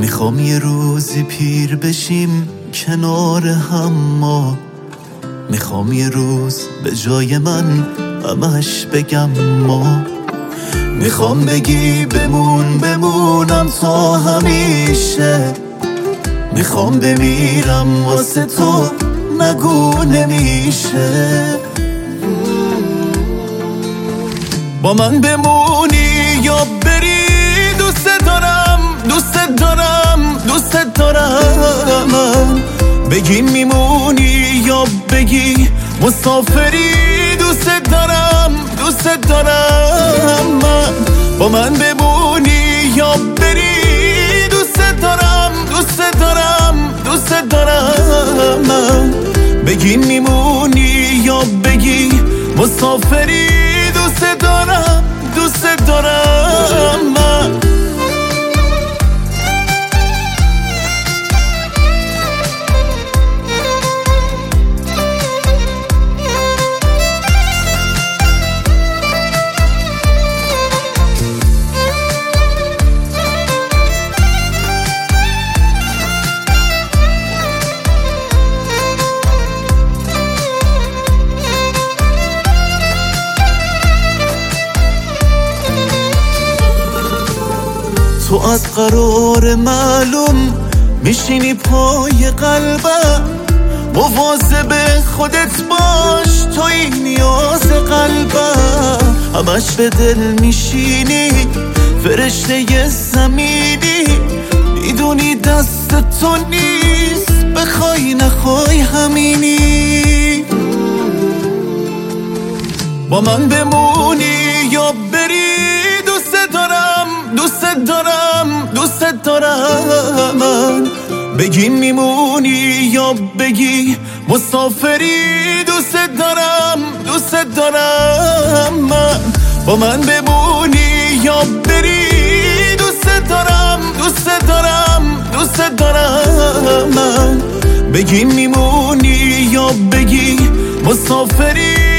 میخوام یه روزی پیر بشیم کنار هم ما، میخوام یه روز به جای من همش بگم ما، میخوام بگی بمونم تا همیشه، میخوام بمیرم واسه تو نگو نمیشه. با من بمونی یا بری، دوست دارم بگی میمونی یا بگی مسافری، دوست دارم من. با من بمونی یا بری، دوست دارم من. بگی میمونی یا بگی مسافری، دوست دارم من. تو از قرار معلوم میشینی پای قلبم، مواظب خودت باش توی نیاز قلبم. همش به دل میشینی فرشته زمینی، میدونی دست تو نیست بخوای نخوای همینی. با من بمونی یا بری، دوست دارم من. بگی میمونی یا بگی مسافری، دوست دارم من. با من بمونی یا بری، دوست دارم من. بگی میمونی یا بگی مسافری،